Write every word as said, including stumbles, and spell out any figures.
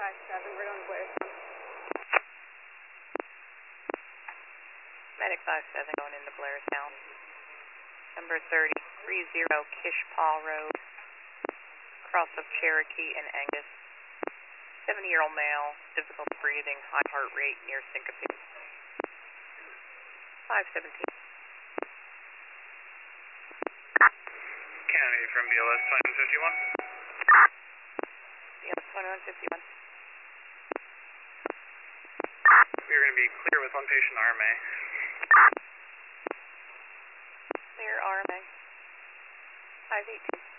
five seven, we're going to Blairstown. Medic five seven going into Blairstown. Number thirty, three zero Kishpaw Road, cross of Cherokee and Angus. seventy-year-old male, difficulty breathing, high heart rate, near syncope. five seventeen. Kennedy from B L S twenty-one fifty-one. B L S twenty-one fifty-one. We are going to be clear with one patient R M A. Clear R M A. five eighteen.